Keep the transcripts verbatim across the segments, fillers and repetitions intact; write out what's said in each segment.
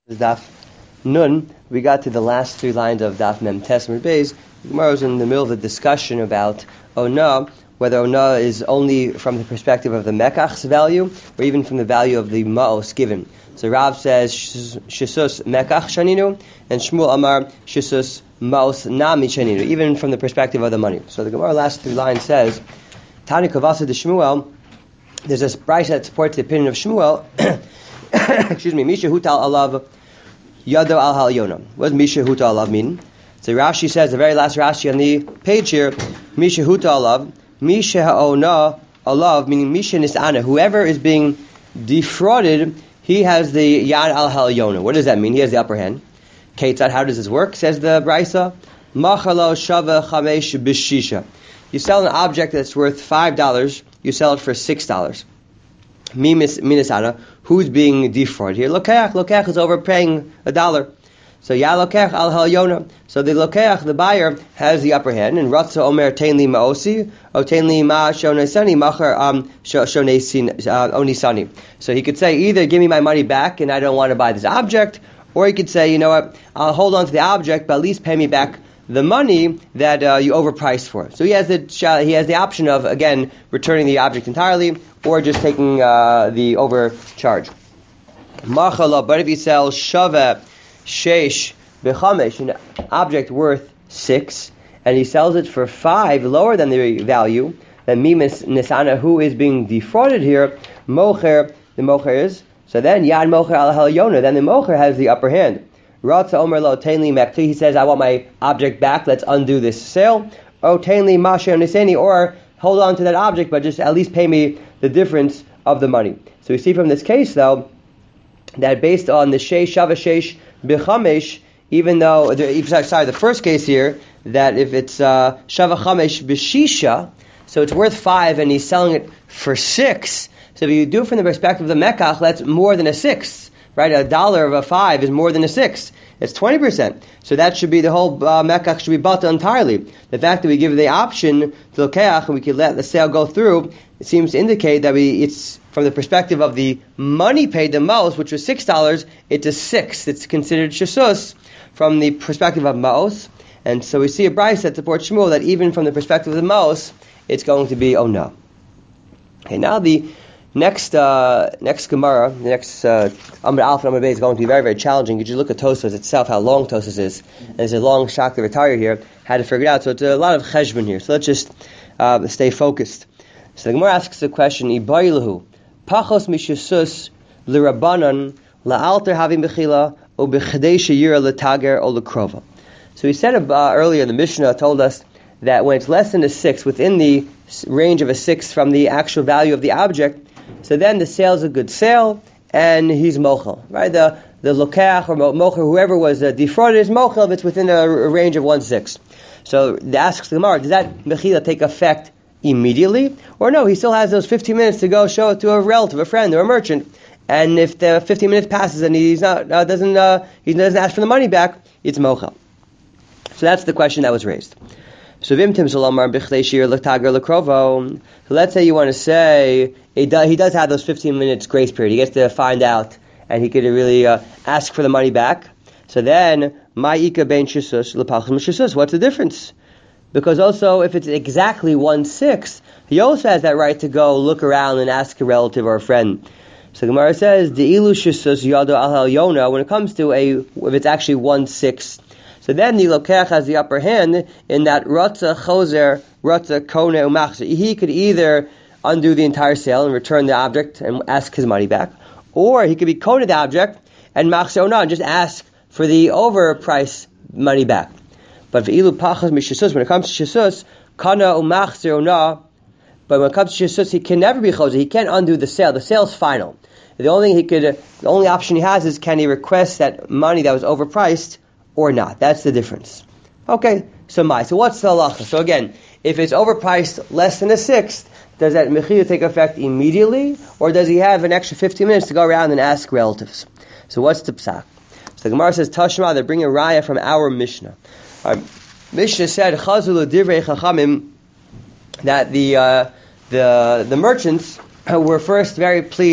Daf Nun, we got to the last three lines of Daf Mem Tes Amud Beis. The Gemara was in the middle of a discussion about Ona, whether Ona is only from the perspective of the Mekach's value, or even from the value of the Ma'os given. So Rav says, Shisus Mekach Shaninu, and Shmuel Amar, Shisus Ma'os Nami Shaninu, even from the perspective of the money. So the Gemara last three lines says, Tani Kavasa de Shmuel, there's a brayso that supports the opinion of Shmuel, excuse me, Misha Hutal Alav Yado Al Hal Yonah. What does Misha Hutal Alav mean? So Rashi says, the very last Rashi on the page here, Misha Hutal Alav, Misha Ha'ona Alav, meaning Misha Nis'ana, whoever is being defrauded, he has the Yad Al Hal Yonah. What does that mean? He has the upper hand. Ketzad, how does this work? Says the brayso, Machalo Shava Chamesh Bishisha. You sell an object that's worth five dollars, you sell it for six dollars. Minisana, who's being defrauded here? Lokeach, Lokeach is overpaying a dollar. So Ya Lokeach Al Hal Yonah. So the Lokeach, the buyer, has the upper hand. And Ratza Omer Tainli Ma'osi, O Tainli Ma Shonesani, Machar um, Onisani. So he could say, either give me my money back and I don't want to buy this object, or he could say, you know what, I'll hold on to the object, but at least pay me back the money that uh, you overpriced for. So he has the he has the option of, again, returning the object entirely, or just taking uh, the overcharge. Machala, but if he sells shava sheish bechamesh, an object worth six, and he sells it for five, lower than the value, then mimis nisana, who is being defrauded here, mocher, the mocher is, so then yad mocher al hal yonah, then the mocher has the upper hand. Ratza Omer Lo Tainli Mekti, he says, I want my object back, let's undo this sale. O Tainli Mashe Oniseni, or hold on to that object, but just at least pay me the difference of the money. So we see from this case, though, that based on the Sheish Shava Sheish B'chamesh, even though, sorry, the first case here, that if it's uh, Shava Chamesh B'shisha, so it's worth five and he's selling it for six, so if you do it from the perspective of the Mekach, that's more than a sixth. Right, a dollar of a five is more than a six. It's twenty percent. So that should be, the whole uh, mekach should be bata entirely. The fact that we give the option to lokeach and we can let the sale go through, it seems to indicate that we, it's from the perspective of the money paid the most, which was six dollars, it's a six. It's considered shasus from the perspective of maos. And so we see a brayso that supports Shmuel that even from the perspective of the maos, it's going to be oh no. Okay, now the Next, uh, next Gemara, the next uh, Amud Aleph and Amud Beis is going to be very, very challenging. You just look at Tosfos itself, how long Tosfos is. And there's a long shock to retire here. Had to figure it out. So it's a lot of cheshbon here. So let's just uh, stay focused. So the Gemara asks the question: Ibailahu pachos mishusus l'rabanan la'alter havim bechila o b'chadei sheyira l'tager o l'krova. So we said uh, earlier, the Mishnah told us that when it's less than a six, within the range of a six from the actual value of the object, so then the sale is a good sale, and he's mochel, right? The the lokeach or mocher, whoever was uh, defrauded, is mochel if it's within a, a range of one six. So asks the Gemara, does that mechila take effect immediately, or no? He still has those fifteen minutes to go show it to a relative, a friend, or a merchant. And if the fifteen minutes passes and he's not uh, doesn't uh, he doesn't ask for the money back, it's mochel. So that's the question that was raised. So let's say you want to say he does, he does have those fifteen minutes grace period. He gets to find out, and he could really uh, ask for the money back. So then, ma'ika ben shisus lepachim shisus. What's the difference? Because also, if it's exactly one sixth, he also has that right to go look around and ask a relative or a friend. So Gemara says the ilu shisus yado al hal yonah. When it comes to a, if it's actually one sixth. So then the lokeach has the upper hand in that ratza choser, ratza kone umachzer. He could either undo the entire sale and return the object and ask his money back, or he could be kone the object and machzer ona and just ask for the overpriced money back. But v'ilu pachas mishisus, when it comes to shisus, kana umachzer ona. But when it comes to shisus, he can never be choser. He can't undo the sale. The sale's final. The only he could, uh, the only option he has is, can he request that money that was overpriced or not? That's the difference. Okay, so my. So what's the halacha? So again, if it's overpriced less than a sixth, does that mechila take effect immediately, or does he have an extra fifteen minutes to go around and ask relatives? So what's the psak? So the Gemara says, Tashma, they bring a raya from our Mishnah. Our Mishnah said, Chazulu divrei chachamim, that the, uh, the, the merchants were first very pleased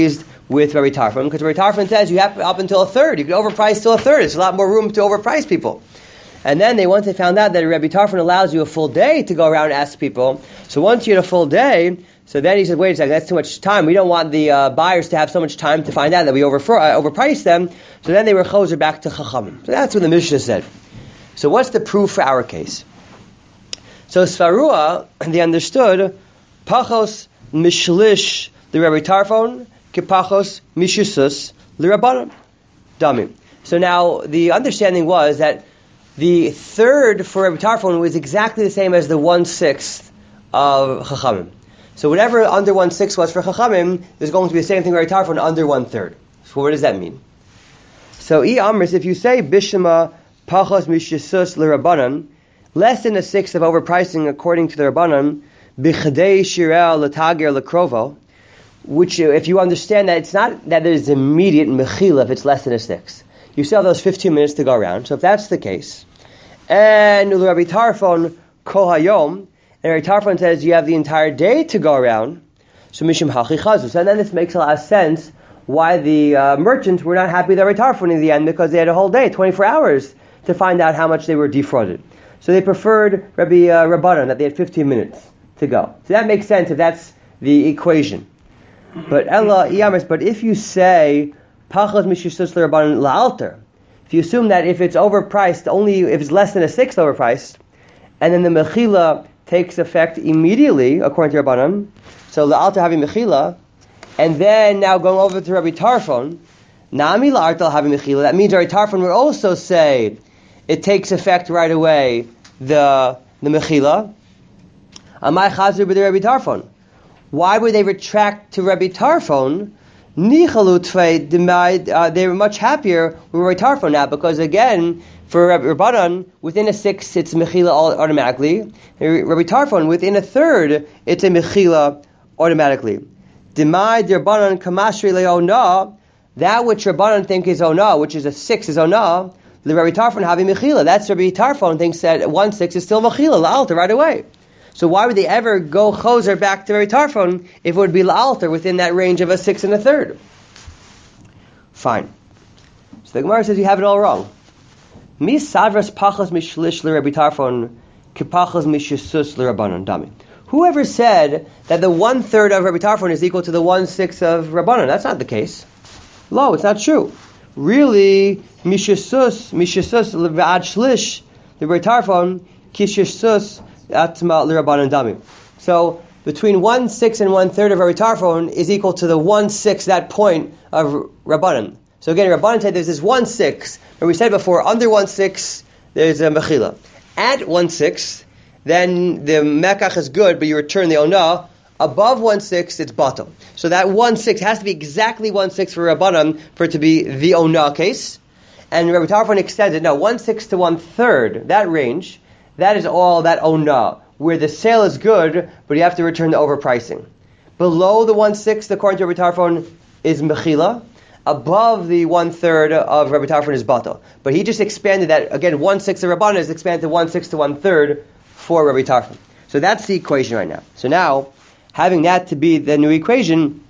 with Rabbi Tarfon, because Rabbi Tarfon says you have up until a third. You can overprice till a third. There's a lot more room to overprice people. And then they once they found out that Rabbi Tarfon allows you a full day to go around and ask people. So once you had a full day, so then he said, wait a second, that's too much time. We don't want the uh, buyers to have so much time to find out that we over, uh, overpriced them. So then they were choser back to Chachamim. So that's what the Mishnah said. So what's the proof for our case? So Svarua, they understood, Pachos Mishlish the Rabbi Tarfon, Kipachos Mishusus the Rabbanan. Dami. So now the understanding was that the third for Rabbi Tarfon was exactly the same as the one-sixth of Chachamim. So whatever under one-sixth was for Chachamim, there's going to be the same thing for Rabbi Tarfon under one-third. So what does that mean? So I Amris, if you say Bishima Pachos Mishusus the Rabbanan, less than a sixth of overpricing according to the Rabbanan, B'chadei Shirel L'Tager L'Krovo, which if you understand that it's not that there's immediate mechila if it's less than a sixth. You still have those fifteen minutes to go around. So if that's the case, and Rabbi Tarfon Kol Hayom, and Rabbi Tarfon says you have the entire day to go around, so Mishim Hachi Chazus. And then this makes a lot of sense why the uh, merchants were not happy with Rabbi Tarfon in the end, because they had a whole day, twenty-four hours, to find out how much they were defrauded. So they preferred Rabbi uh, Rabbanan, that they had fifteen minutes to go. So that makes sense if that's the equation. But Ella Iyamis, but if you say Pachos Mishusus L'Rabbanan La'alter, if you assume that if it's overpriced, only if it's less than a sixth overpriced, and then the Mechila takes effect immediately, according to Rabbanan, so La'alter having Mechila, and then now going over to Rabbi Tarfon, Nami La'alter having Mechila, that means Rabbi Tarfon would also say it takes effect right away, the the Mechila. Amai Chazir b'dei Rabbi Tarfon. Why would they retract to Rabbi Tarfon? Uh, they were much happier with Rabbi Tarfon now, because again, for Rabbi Rabbanan, within a sixth, it's Mechila automatically. Rabbi Tarfon, within a third, it's a Mechila automatically. Demai Rabbanan Kamashri Le'ona, that which Rabbanan think is Ona, which is a six is Ona, the Rabbi Tarfon having Mechila. That's Rabbi Tarfon thinks that one six is still Mechila, La'alter right away. So why would they ever go choser back to Rabbi Tarfon if it would be la'alter within that range of a six and a third? Fine. So the Gemara says you have it all wrong. Mi sadras pachos mishlish l'Rabbi Tarfon kipachos mishusus l'Rabbanan dami. Whoever said that the one third of Rabbi Tarfon is equal to the one sixth of Rabbanan? That's not the case. Lo, it's not true. Really, mishusus mishusus l'vad shlish l'Rabbi Tarfon kishusus. So between one sixth and one third of Rabbi Tarfon is equal to the one sixth, that point of Rabbanan. So again, Rabbanan said there's this one sixth, but we said before under one sixth there's a mechila. At one sixth, then the mekach is good, but you return the ona. Above one sixth, it's batal. So that one sixth has to be exactly one sixth for Rabbanan for it to be the ona case. And Rabbi Tarfon extended no one sixth to one third, that range. That is all that ona, where the sale is good, but you have to return the overpricing. Below the one-sixth, according to Rabbi Tarfon, is mechila. Above the one-third of Rabbi Tarfon is batal. But he just expanded that, again, one-sixth of Rabbanan is expanded to one-sixth to one-third for Rabbi Tarfon. So that's the equation right now. So now, having that to be the new equation,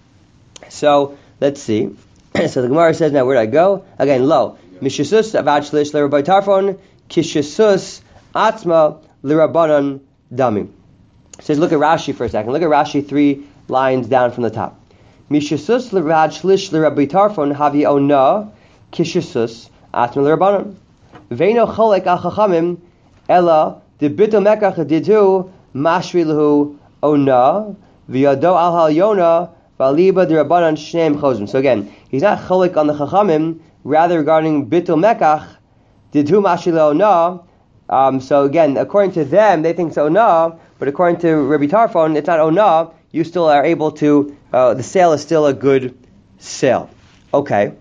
so let's see. So the Gemara says, now where did I go? Again, lo. Mishusus avad shlish l'Rabbi Tarfon, kishusus Atzma l'Rabbanan dami. It says, look at Rashi for a second. Look at Rashi three lines down from the top. Mishusus l'Rad shlish l'Rabbi Tarfon havi ona kishusus Atzma l'Rabbanan. Veino cholek al chachamim ela de bitul mekach didu mashri lehu ona v'yado al hal yona v'aliba de Rabbanan shneim chozim. So again, he's not cholek on the chachamim, rather regarding bitul mekach didu mashri lehu ona. Um, so again, according to them, they think it's ona, but according to Rabbi Tarfon, it's not ona. You still are able to, uh, the sale is still a good sale. Okay,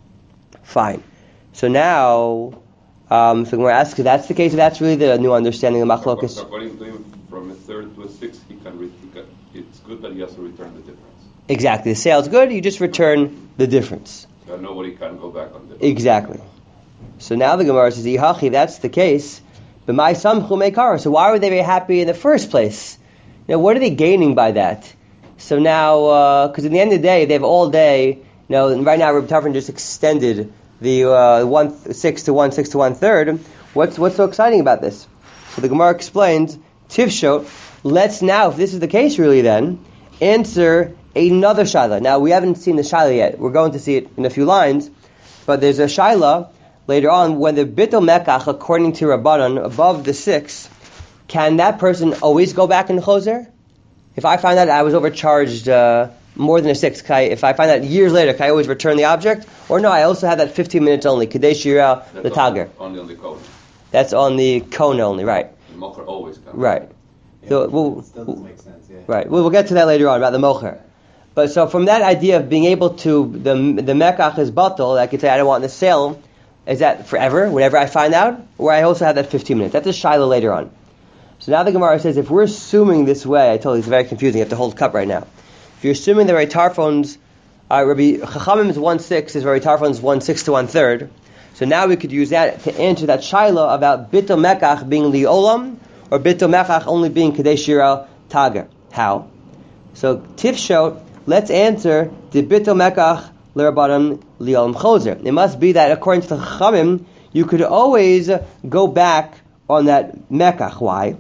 fine. So now, um, so we're asking if that's the case, if that's really the new understanding of Machlokes. According to him, from a third to a sixth, he can, re- he can, it's good that he has to return the difference. Exactly. The sale is good, you just return the difference. So nobody can go back on this. Exactly. So now the Gemara says, Ihachi, that's the case. But my samchu meikara. So why were they very happy in the first place? Now, what are they gaining by that? So now, because uh, in the end of the day, they have all day, Now, right now, Rabbi Tarfon just extended the uh, one six to one six to one third. What's what's so exciting about this? So the Gemara explains, Tifshot, let's now, if this is the case really then, answer another shaila. Now, we haven't seen the shaila yet. We're going to see it in a few lines. But there's a shaila later on, when the bitul mekach, according to Rabbanan, above the six, can that person always go back in the choser? If I find out I was overcharged uh, more than a six, can I, if I find out years later, can I always return the object? Or no, I also have that fifteen minutes only. Kadesh Shira, the Tager. Only on the cone. That's on the cone only, right. The mocher always comes. Right. Yeah, so we'll, it still doesn't make sense, yeah. Right. We'll, we'll get to that later on about the mocher. But so from that idea of being able to, the the mekach is batal, I could say I don't want the sale, is that forever, whenever I find out? Or I also have that fifteen minutes. That's a shaila later on. So now the Gemara says, if we're assuming this way, I told you it's very confusing, you have to hold cup right now. If you're assuming that Rabbi Tarfon's, uh, Rabbi Chachamim's one six is Rabbi Tarfon's one six to one third, so now we could use that to answer that shaila about bitul mekach being liolam, or bitul mekach only being kadesh shira tager. How? So tifshot, let's answer the bitul mekach l'rabanan liolam choser. It must be that according to the Chachamim, you could always go back on that mekach. Why?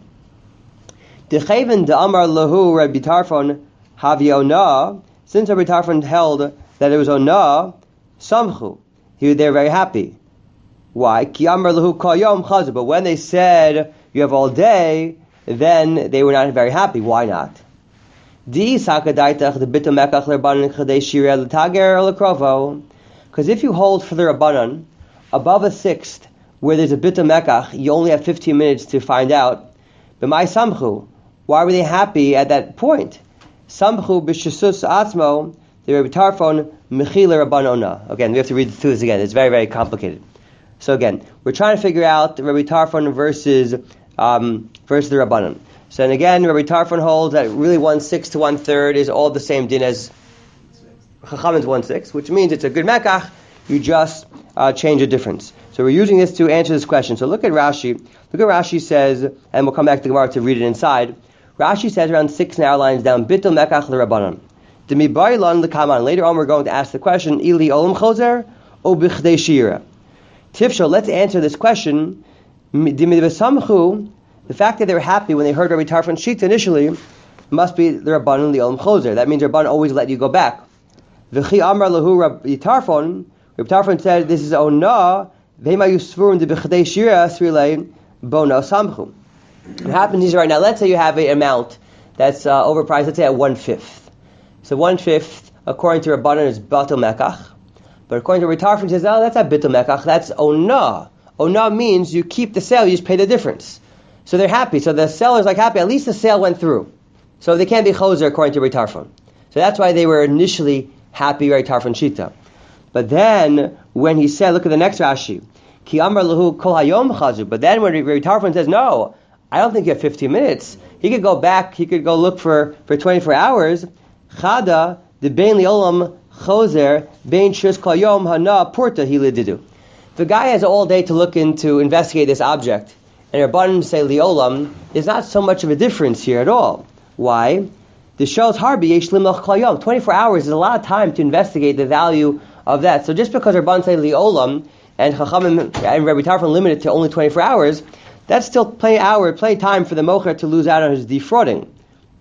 Decheven de'amar lahu Rabbi Tarfon havi ona. Since Rabbi Tarfon held that it was ona, samchu, he they're very happy. Why? Ki amar lahu kol yom chazer. But when they said you have all day, then they were not very happy. Why not? Di sakadaitach the bitul mekach l'rabanan chadei shira l'tager l'krovo. Because if you hold for the rabbanan above a sixth, where there's a bitul mekach, you only have fifteen minutes to find out. B'mai samchu. Why were they happy at that point? Samchu b'shisus atzmo, the Rabbi Tarfon mechila rabbanona. Again, we have to read through this again. It's very, very complicated. So again, we're trying to figure out Rabbi Tarfon versus um, versus the rabbanon. So and again, Rabbi Tarfon holds that really one six to one third is all the same din as Chachamim's one six, which means it's a good mekach. You just uh, change a difference. So we're using this to answer this question. So look at Rashi. Look at Rashi says, and we'll come back to the Gemara to read it inside. Rashi says around six and hour lines down, bitul mekach l'rabanan. Demi barilan l'kaman. Later on, we're going to ask the question, ili olam choser o bichdei shira. Tifshel, let's answer this question. Demi b'samchu, the fact that they were happy when they heard Rabbi Tarfon's sheets initially must be the rabbanan li olam choser. That means rabbanan always let you go back. V'chi amar lahu Rabbi Tarfon. Rabbi Tarfon said, this is ona. V'hema yusvurim de b'chdei shira srilei bono samchu. What happens is right now, let's say you have an amount that's uh, overpriced, let's say at one-fifth. So one-fifth, according to Rabbanan, is batul mekach. But according to Rabbi Tarfon, says, oh, that's not bitul mekach, that's ona. Ona means you keep the sale, you just pay the difference. So they're happy. So the seller's like happy, at least the sale went through. So they can't be choser according to Rabbi Tarfon. So that's why they were initially happy, Rabbi Tarfon shita. But then, when he said, look at the next Rashi, Ki amar lahu kol hayom chazu. But then when Rabbi Tarfon says, no, I don't think you have fifteen minutes. He could go back, he could go look for, for twenty-four hours. Chada, the bein liolam choser, bein shus kol yom hana purta hi lididu. The guy has all day to look into, investigate this object. And Rabbanan say liolam, there's not so much of a difference here at all. Why? The shos harbi yesh limach kol yom. twenty-four hours is a lot of time to investigate the value of that. So just because Rabbanan say liolam, and Chachamim and Rabbi Tarfon limited to only twenty-four hours, that's still plenty hour, plenty time for the mocher to lose out on his defrauding.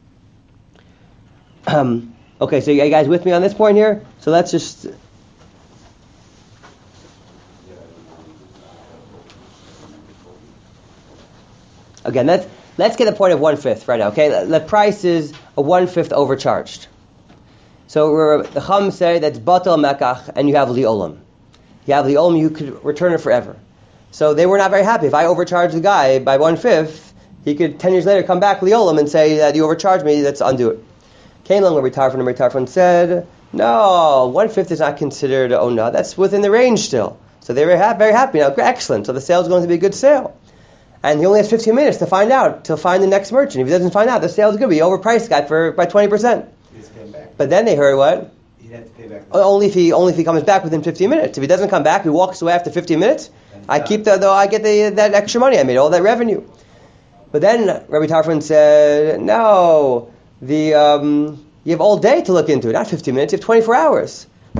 Um, okay, so you guys with me on this point here? So let's just... Again, let's, let's get the point of one-fifth right now, okay? The price is a one-fifth overcharged. So the Chum say that's batal mekach, and you have liolam. You have liolam, you could return it forever. So they were not very happy. If I overcharged the guy by one-fifth, he could ten years later come back liolam and say that you overcharged me, let's undo it. Came along Rabbi Tarfon, and Rabbi Tarfon said, no, one-fifth is not considered ona. That's within the range still. So they were ha- very happy. Now, excellent. So the sale is going to be a good sale. And he only has fifteen minutes to find out, to find the next merchant. If he doesn't find out, the sale is good. He overpriced the guy for by twenty percent. But then they heard what? He'd have to pay back. Only if he only if he comes back within fifteen minutes. If he doesn't come back, he walks away after fifteen minutes. I keep the, though I get the, that extra money. I made all that revenue. But then Rabbi Tarfon said, no, the um, you have all day to look into it, not fifteen minutes. You have twenty-four hours.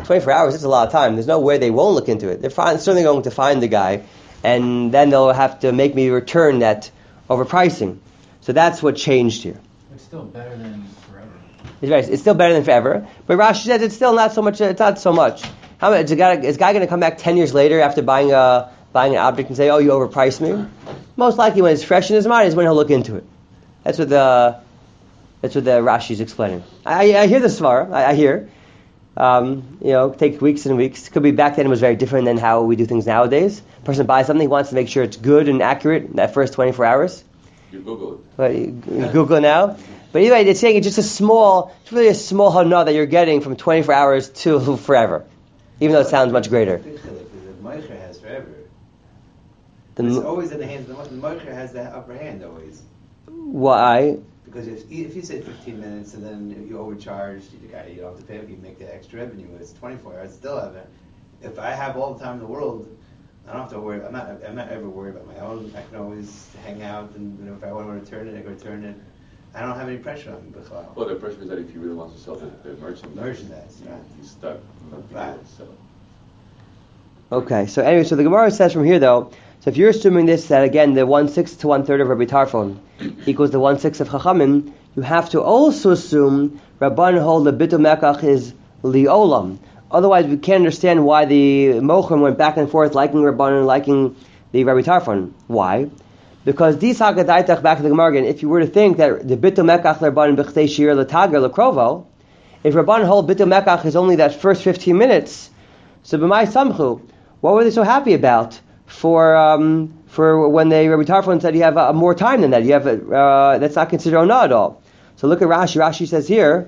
twenty-four hours, it's a lot of time. There's no way they won't look into it. They're find, certainly going to find the guy, and then they'll have to make me return that overpricing. So that's what changed here. It's still better than forever. It's, right, it's still better than forever. But Rashi says it's still not so much. It's not so much. How much is a guy, is a guy going to come back ten years later after buying a buying an object and say, "Oh, you overpriced me"? Most likely, when it's fresh in his mind, is when he'll look into it. That's what the that's what the Rashi is explaining. I, I hear the svara. I, I hear. Um, you know, take weeks and weeks. Could be back then it was very different than how we do things nowadays. A person buys something, he wants to make sure it's good and accurate in that first twenty-four hours. You Google it. But you, you Google now. But anyway, it's saying it's just a small, it's really a small hana that you're getting from twenty-four hours to forever, even though it sounds much greater. The Moicher has forever. The, It's always in the hands of the Moicher. has the upper hand always. why? Because if, if you say fifteen minutes and then if you overcharge the guy, you don't have to pay if you make the extra revenue. It's twenty-four hours. Still have it. If I have all the time in the world, I don't have to worry. I'm not. I'm not ever worried about my own. I can always hang out, and you know, if I want to return it, I can return it. I don't have any pressure on me. B'chlal. Well, the pressure is that if you really want to sell the, the merchandise, Merchandise, you, right. you're stuck. Not being Right. able to sell it. Okay, so anyway, so the Gemara says from here though, so if you're assuming this, that again, the one-sixth to one-third of Rabbi Tarfon equals the one-sixth of Chachamim, you have to also assume Rabban hold the Bitul Mekach is Li'olam. Otherwise, we can't understand why the Mochim went back and forth liking Rabban and liking the Rabbi Tarfon. Why? Because these Hagadaitach, back to the Gemara again, if you were to think that the Bitul Mekach Rabban B'chtei Shir L'Tager L'Krovo, if Rabban hold Bitul Mekach is only that first fifteen minutes, so b'mai samchu, what were they so happy about for um, for when they Rabbi Tarfon said you have uh, more time than that? You have a, uh, that's not considered onah at all. So look at Rashi. Rashi says here,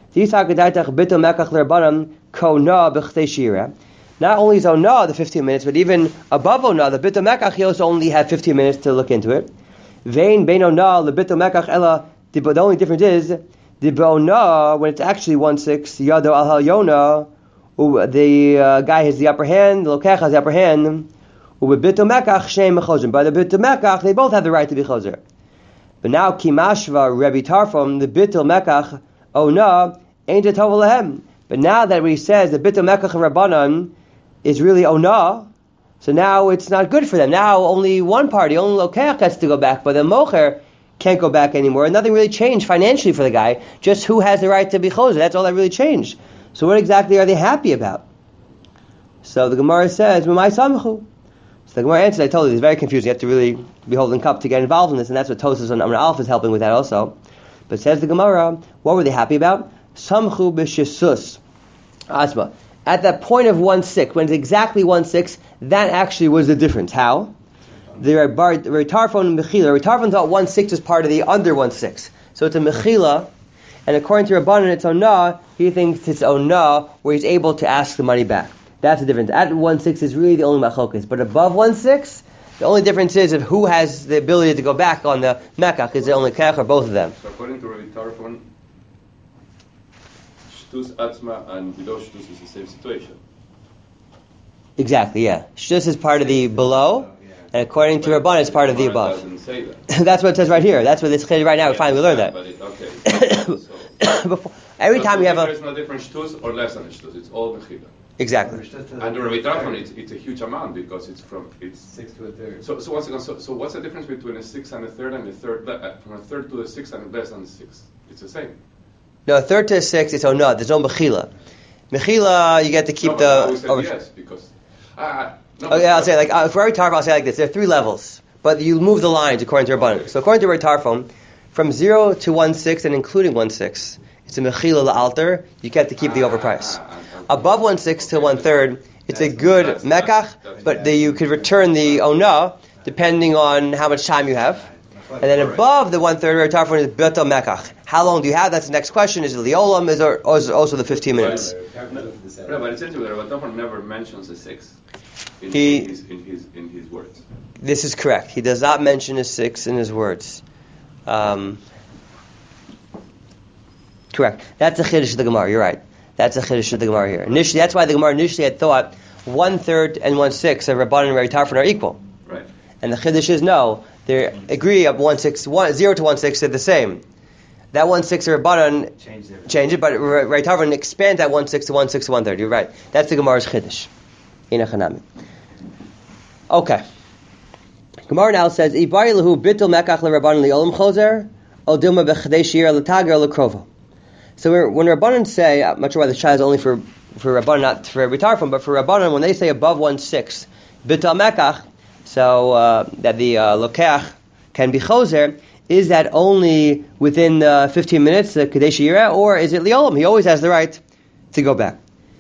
not only is onah the fifteen minutes, but even above onah, the bitul mekach, he also only had fifteen minutes to look into it. Vein bein onah the bitul mekach ella. The only difference is the onah when it's actually one six yado al hal yona. The uh, guy has the upper hand, the lokech has the upper hand. By the bitul mekach, they both have the right to be choser. But now kimashva Rabbi Tarfon, the bitul mekach ona ain't a tov lehem. But now that he says the bitul mekach and Rabbanan is really ona, so now it's not good for them. Now only one party, only lokech gets to go back, but the mocher can't go back anymore. And nothing really changed financially for the guy. Just who has the right to be choser. That's all that really changed. So what exactly are they happy about? So the Gemara says, "B'mai samchu." So the Gemara answers, I told you, it's very confusing. You have to really be holding cup to get involved in this, and that's what Tosas and Amr Alf is helping with that also. But says the Gemara, what were they happy about? Samchu b'shisus. Asma. At that point of one six, when it's exactly one six, that actually was the difference. How? The Tarfon and Mechila. Tarfon thought one six is part of the under one six. So it's a Mechila. And according to Rabbanan, it's onah. He thinks it's onah, where he's able to ask the money back. That's the difference. At one six is really the only machlokas. But above one six, the only difference is of who has the ability to go back on the mekach. Is it only kech or both of them? So according to Rabbi Tarfon, shtus atzma and below shtus is the same situation. Exactly, yeah. Shtus is part of the below, and according to Rabbanan, it's part of the above. Doesn't say that. That's what it says right here. That's what it's right now. We finally learned Yeah, that. but it, okay. So, Before, every so time you have there a is no different shtus or less than a shtus. It's all mechila. exactly. And the Rabbi Tarfon, it's, it's a huge amount because it's from it's Six to a third. So, so once again, so, so what's the difference between a six and a third and a third? Uh, from a third to a six and less than a six, it's the same. No, a third to a six, it's onah. There's no mechila. Mechila, you get to keep no, the. but I always said over- yes because. Ah, no, Okay, I'll say like uh, for every tarfon, I'll say like this: there are three levels, but you move the lines according to Rabbanan. Okay. So according to Rabbi Tarfon, from zero to one six and including one six, it's a mechila la'alter. You get to keep the overprice. Ah, ah, ah, Above one six to okay, one third, it's a that's- good that's- mekach, that's- that's- but the, you could return the onah depending on how much time you have. And then above the one third, Rabbi Tarfon is betel mekach. How long do you have? That's the next question. Is it liolam? Is it or is it also the fifteen minutes? No, but essentially, Rabbi Tarfon never mentions a six in, He- in, his, in his in his words. This is correct. He does not mention a six in his words. Um, correct. That's a chiddush of the Gemara. You're right. That's a chiddush of the Gemara here. Initially, that's why the Gemara initially had thought one third and one sixth of Rabbanan and Rabbi Tarfon are equal. Right. And the chiddush is no. They agree up one six one zero to one six. They're the same. that one six of Rabbanan Change it. change it, but Ray Tarfon expand that one six to one six to one third. You're right. That's the Gemara's Chiddush. Inachanami. Okay. Gemara now says, "Ibari lehu bitul mekach leRabbanan liolam choser, o dilma bechadei shir letager lekrovo." So when Rabbanan say, I'm not sure why the shah is only for for Rabbanan, not for Ray Tarfon, but for Rabbanan, when they say above one six bitul mekach, so uh, that the uh, lokeach can be choser. Is that only within uh, fifteen minutes, the Kadesh Yira, or is it Liolam? He always has the right to go back.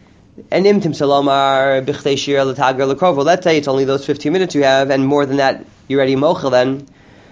And Imtim Salomar, Bichdei Shira, Latagar, Lakrovo. Let's say it's only those fifteen minutes you have, and more than that, you're already Mochel then.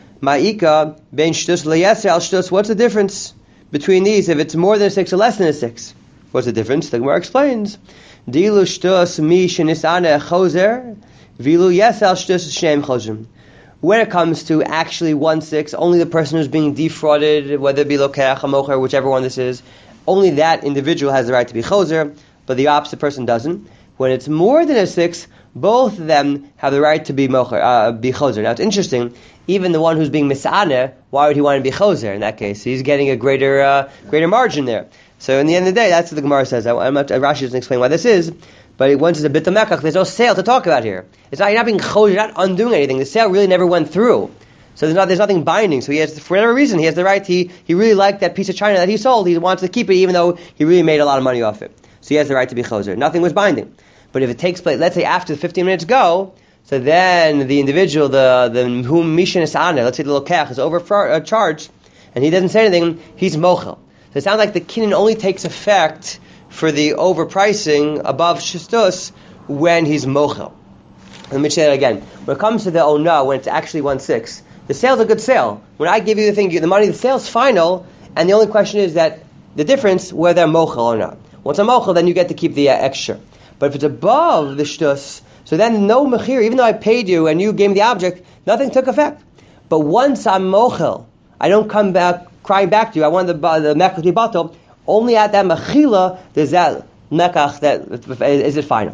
Ma'ika, Ben Shtus, Leyeser, Al Shtus. What's the difference between these? If it's more than a six or less than a six, what's the difference? The Gemara explains. Dilu Shtus, Mi Shenisane Choser, Vilu Yesel Shtus, Shem Chozim. When it comes to actually one six, only the person who's being defrauded, whether it be lokeach, hamocher, whichever one this is, only that individual has the right to be choser, but the opposite person doesn't. When it's more than a six, both of them have the right to be mocher, uh, be choser. Now it's interesting, even the one who's being misaneh, why would he want to be choser in that case? He's getting a greater uh, greater margin there. So in the end of the day, that's what the Gemara says. I, I'm not, Rashi doesn't explain why this is, but once it's a bit of mekach, there's no sale to talk about here. It's not, you're not being choser, you're not undoing anything. The sale really never went through. So there's not there's nothing binding. So he has, for whatever reason, he has the right. He he really liked that piece of china that he sold. He wants to keep it, even though he really made a lot of money off it. So he has the right to be choser. Nothing was binding. But if it takes place, let's say after the fifteen minutes go, so then the individual, the the whom mishin is ane, let's say the lokech is overcharged, and he doesn't say anything, he's mochel. So it sounds like the kinyan only takes effect for the overpricing above shtus when he's mochel. Let me say that again. When it comes to the ona, when it's actually one six, the sale's a good sale. When I give you the thing, the money, the sale's final, and the only question is that the difference whether they're mochel or not. Once I'm mochel, then you get to keep the uh, extra. But if it's above the shtus, so then no mechir, even though I paid you and you gave me the object, nothing took effect. But once I'm mochel, I don't come back crying back to you. I want the the mekach to be bottle. Only at that mechila there's that mekach that is it final.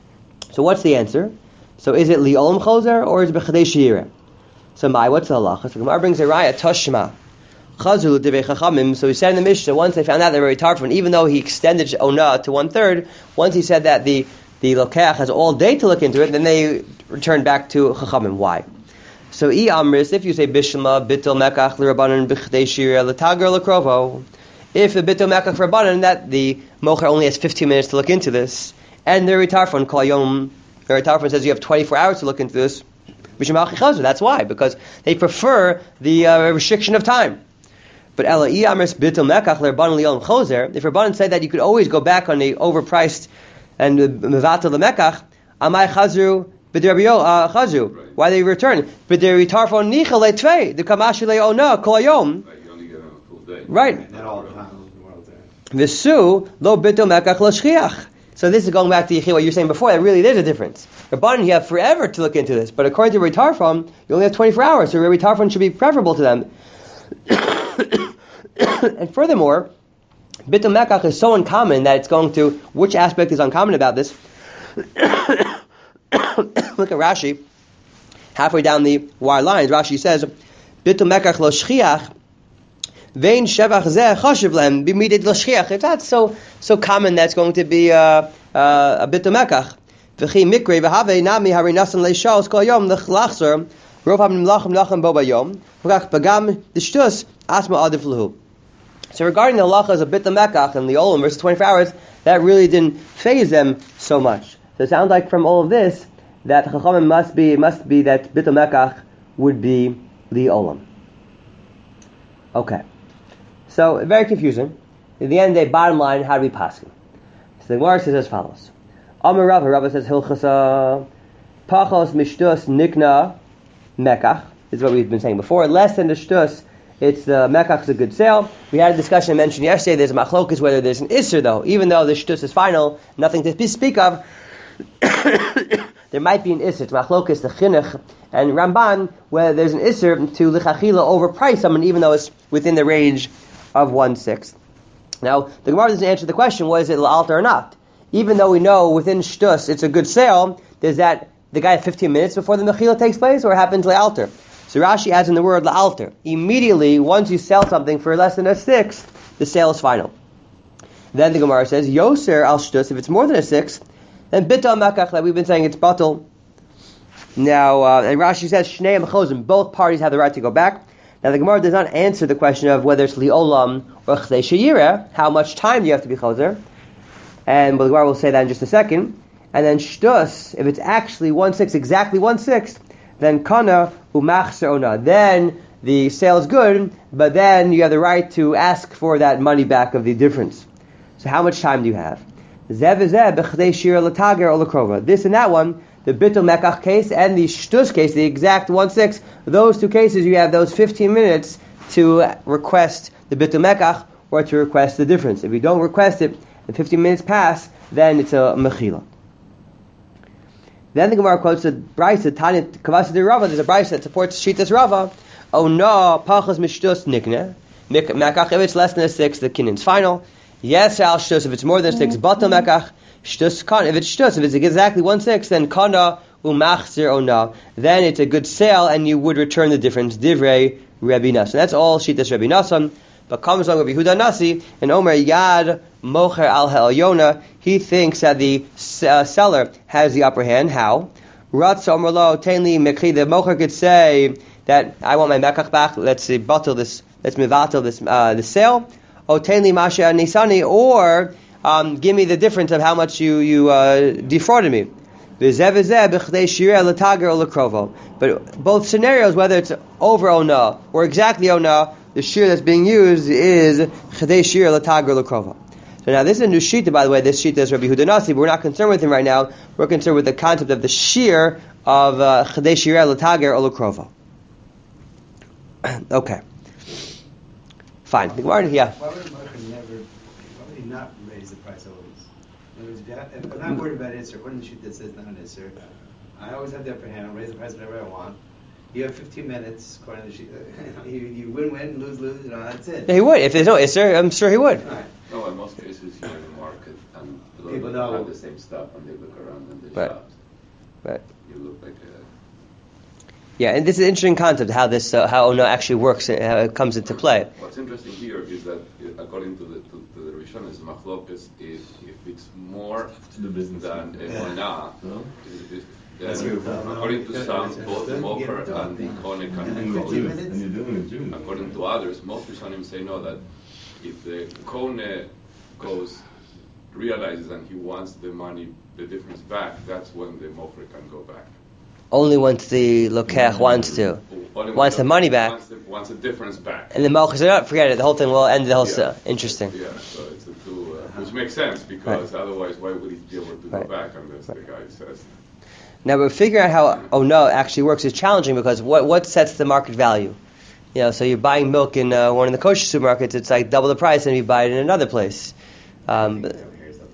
So what's the answer? So is it li'olam choser or is it b'chadei she'ira? So my what's the halacha? So Gemara brings a raya toshma. Chazul divei chachamim. So he said in the Mishnah once they found out they were tarfon, even though he extended ona to one third. Once he said that the the lokeach has all day to look into it, then they returned back to chachamim. Why? So I amris, if you say bishma bitul mekach l'rabanan b'chdei shira l'tager l'krovo, if the bitul mekach rabbanan that the mocher only has fifteen minutes to look into this, and the ritarfon kol yom, the ritarfon says you have twenty-four hours to look into this, that's why, because they prefer the uh, restriction of time. But ela I amris bitul mekach l'rabanan l'yom choser, if rabbanan said that you could always go back on the overpriced and mevatel the mekach, amai chazru. But the Rabbi Chazu, why they return? But the ritarfon nicha le'tvei the kamashi le'ona kol hayom. Right, you only get on a full day. Right. Not all the time. V'su lo bitul mekach l'shchiach. So this is going back to Yechiel, what you were saying before. That really there's a difference. Rabbanan, you have forever to look into this, but according to Rabbi Tarfon, you only have twenty-four hours. So Rabbi Tarfon should be preferable to them. And furthermore, bitul mekach is so uncommon that it's going to. Which aspect is uncommon about this? Look at Rashi. Halfway down the wire lines, Rashi says, "Bitul mekach lo shchiach, vein shevach zeh chashiv lehem b'midat lo shchiach." It's not so so common that's going to be uh, uh, a bitul mekach. V'chi mikre v'havei nami harinasan leishos kol yom l'chlachzer rov hamim lachem lachem bo bayom v'kach pagam d'shtus asma adif lehu. So regarding the halachas of bitul mekach and the olam versus twenty-four hours, that really didn't faze them so much. So it sounds like from all of this that Chachamim must be must be that bitul mekach would be the olam. Okay, so very confusing. In the end, the bottom line, how do we paskin? So the Gemara says as follows: Amar Rava, Rava says hilchasa pachos mishtus nikna mekach. This is what we've been saying before. Less than the shtus, it's the mekach is a good sale. We had a discussion I mentioned yesterday. There's a machlokas whether there's an isser though, even though the shtus is final, nothing to speak of. There might be an isser to machlokas the chinuch and Ramban where there's an isser to lichachila overprice someone even though it's within the range of one sixth. Now the Gemara doesn't answer the question: was it la'alter or not? Even though we know within shtus it's a good sale, does that the guy have fifteen minutes before the mechila takes place, or happens la'alter? So Rashi adds in the word la'alter. Immediately, once you sell something for less than a sixth, the sale is final. Then the Gemara says, Yoser al shtus, if it's more than a sixth, then bital makach, that we've been saying it's batal. Now, uh, and Rashi says, Shnei mechozim, both parties have the right to go back. Now the Gemara does not answer the question of whether it's li'olam or chdei sheyireh, how much time do you have to be chozer? And well, the Gemara will say that in just a second. And then shtus, if it's actually one-sixth, exactly one-sixth, then kana umachser ona. Then the sale is good, but then you have the right to ask for that money back of the difference. So how much time do you have? Zev v'zeh b'chdei sheyireh l'tager or l'krova. This and that one, the bitul mekach case and the shtus case, the exact one-sixth, those two cases you have those fifteen minutes to request the bitul mekach or to request the difference. If you don't request it, and fifteen minutes pass, then it's a mechila. Then the Gemara quotes a brayso, Tanya Kavasa de Rava. There's a brayso that supports Shitas Rava. Oh no, pachas mishtus nikne. Mekach, if it's less than a six, the kinin's final. Yes, al shtus, if it's more than a six, batal mekach. Shtus kan, if it's shtus, if it's exactly one six, then kana umachzir ona. Then it's a good sale, and you would return the difference. Divrei Rabbi Nassan. That's all Shitas Rabbi Nassan. But comes along with Yehuda Nasi and Omer Yad Mocher Al Ha'Yona. He thinks that the uh, seller has the upper hand. How? Ratz Omer Lo Tainli Mekhi. The Mocher could say that I want my mekach back. Let's see, bottle this. Let's mivatel this uh, the sale. O Tainli Masha Nisani, or um, give me the difference of how much you you uh, defrauded me. But both scenarios, whether it's over ona or exactly ona, the shear that's being used is chadei shear l'tager l'krova. So now this is a new shita, by the way. This shita is Rabbi Yehuda Nasi, but we're not concerned with him right now. We're concerned with the concept of the shear of chadei shear l'tager or l'krova. Okay, fine. The Gemara, yeah. Why would a market never? Why would he not raise the price always? In other words, if you have, if I'm not worried about Isser. What in the shita that says not an Isser? I always have the upper hand. I'll raise the price whenever I want. You have fifteen minutes, according to the sheet. you, you win-win, lose-lose, you know, that's it. Yeah, he would. If there's no Isser, I'm sure he would. Right. No, in most cases you're in the market and People they know. have the same stuff and they look around in the Right. shops. Right. You look like a... Yeah, and this is an interesting concept, how this, uh, how Ona actually works and how it comes into play. What's interesting here is that uh, according to the to, to the Rishonis, Machlokes, if if it's more than a Ona, No? is- is- That's then true. according to Yeah, some, it's- both it's- Mocher yeah, and the Kone can be fifteen called. minutes? And you're doing it, June. According to others, most Rishonim say no, that if the Kone goes, realizes and he wants the money, the difference back, that's when the Mocher can go back. Only once the Lokech wants to. Only Wants the money back. Wants the, wants the difference back. And the Malchus said, oh, forget it, the whole thing will end the whole Yeah. sale. Interesting. Yeah, so it's a two, uh, which makes sense because otherwise, why would he be able to Right. go back unless the guy says? Now, but figuring out how oh no actually works is challenging because what what sets the market value? You know, so you're buying milk in uh, one of the kosher supermarkets, it's like double the price, and you buy it in another place. Um, but,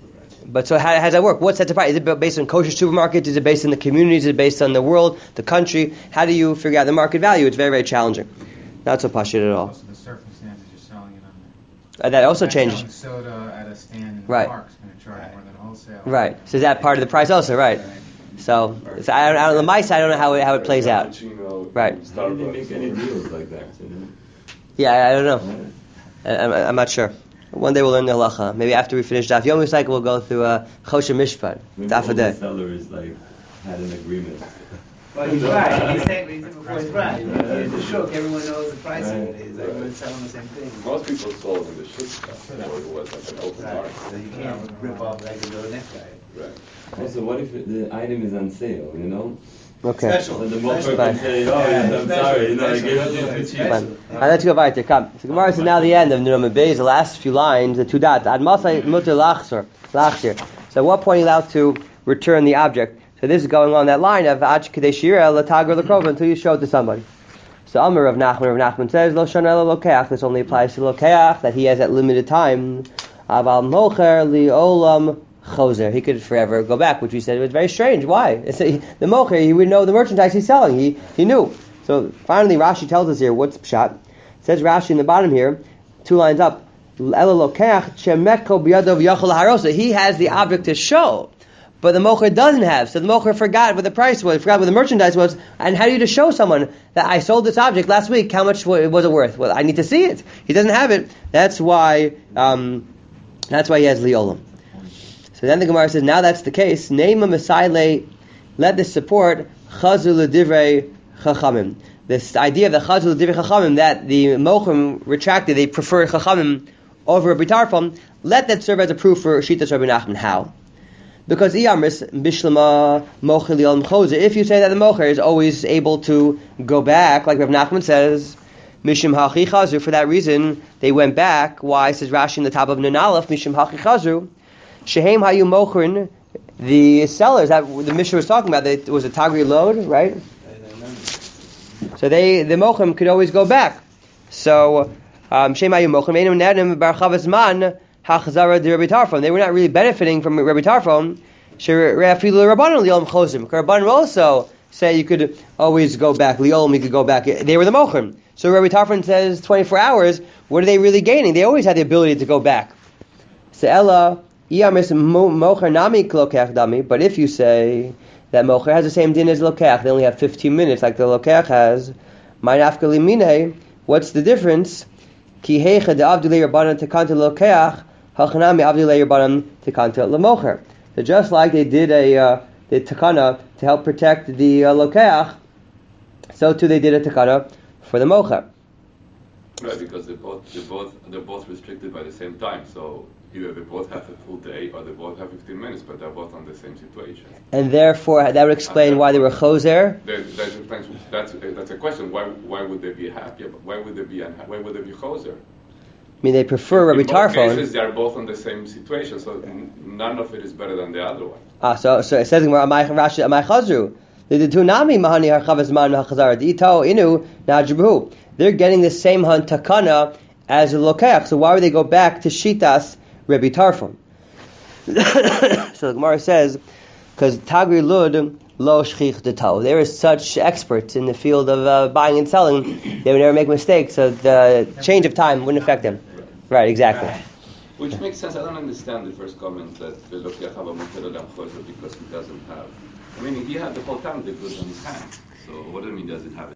but so how, how does that work? What sets the price? Is it based on kosher supermarkets? Is it based on the communities? Is it based on the world, the country? How do you figure out the market value? It's very, very challenging. Not so pashut at all. Also, the circumstances you're selling it under. Uh, that also If I'm changes. selling soda at a stand in the Right. park's going to charge more than wholesale. Right. So is that part of the price also? Right. So it's, I don't, I don't, the mice, I don't know how it, how it plays out. Cappuccino, Right. Why didn't they make any deals like that? You know? Yeah, I, I don't know. I, I'm, I'm not sure. One day we'll learn the halacha. Maybe after we finish Daf Yomi cycle, we'll go through uh, Choshen Mishpat. Maybe Daf all a the day. sellers like had an agreement. Well, he's right. He's saying, he's saying before he's right. In the shuk, everyone knows the price of it is. Everyone's selling the same thing. Most people sold in the shuk stuff, or it was like an open Right. market. So you can't rip off like the next guy. Right. Also, what if the item is on sale? You know, Okay. Special. so the Special. mocker can say, "Oh, Yeah, I'm special, sorry, you know, I special, gave it to special, you too cheap." special. Fine. All right, let's go weiter. Come. So Gemara is now the end of Nunam Beis, the last few lines, the two dots. Ad masai muter lachzor, lachzir. So at what point are you allowed to return the object? So this is going on that line of Ach Kadei Shira Latagar Lakrova until you show it to somebody. So Amar of Nachman, Rav Nachman says, Lo Shana Lo Lokeach. This only applies to Lokeach, that he has that limited time. Aval Mocher Li Olam Choser. He could forever go back, which we said was very strange. Why? It's a, the Mocher, he would know the merchandise he's selling. He he knew. So finally Rashi tells us here, what's Pshat? It says Rashi in the bottom here, two lines up, Ela Lokeach Shemeko Biyadov Yachol Harosa. He has the object to show. but the mocher doesn't have. So the mocher forgot what the price was, forgot what the merchandise was, and how do you just show someone that I sold this object last week? How much was it worth? Well, I need to see it. He doesn't have it. That's why. Um, that's why he has liolam. So then the Gemara says, now that's the case. Neima Mesaile, let this support chazu l'divrei chachamim. This idea of the chazu l'divrei chachamim, that the mochim retracted, they preferred chachamim over Rabbi Tarfon. Let that serve as a proof for Shitas Rabbi Nachman. How? Because iyamris bishlama mocher liolam chozer. If you say that the mocher is always able to go back, like Rabbi Nachman says, mishim hachi chazu. For that reason, they went back. Why? Says Rashi in the top of Nun Aleph, mishim hachi chazu. Shehem hayu mochrin, the sellers that the Mishnah was talking about, it was a tagri load, right? So they, the mochrim could always go back. So shehem hayu mochrim einam nadim bar chavas man hachzara de Rabbi Tarfon. They were not really benefiting from Rabbi Tarfon. Sherefilu rabbanon liolam chozim. Rabbanon also say you could always go back. Liolam, you could go back. They were the mochrim. So Rabbi Tarfon says twenty-four hours. What are they really gaining? They always had the ability to go back. So Ella. But if you say that mocher has the same din as lokach, they only have fifteen minutes like the lokach has, what's the difference? So just like they did a uh, the takana to help protect the uh, lokach, so too they did a takana for the mocher. Right, because they both they both they're both restricted by the same time. So either they both have a full day or they both have fifteen minutes, but they're both on the same situation. And therefore, that would explain why they were choser. That, that explains, that's that's a question. Why why would they be happy? Why would they be unha- why would they be choser? I mean, they prefer Rabbi Tarfon. In both cases, they are both on the same situation, so none of it is better than the other one. Ah, so so it says in Rashi, Rashi, "Amai chazru." The tunami mahani harchavas man hachazar diito inu najruhu. They're getting the same hunt takana as a lokach. So why would they go back to shitas Rabbi Tarfon? So the Gemara says, because tagri lud lo shchich detau. They were such experts in the field of uh, buying and selling, they would never make mistakes. So the change of time wouldn't affect them. Right, exactly. Which makes sense. I don't understand the first comment that the lokach have a mocher adam chozer because he doesn't have. I mean, he had the whole time the goods on his hands. So what do you mean doesn't have it?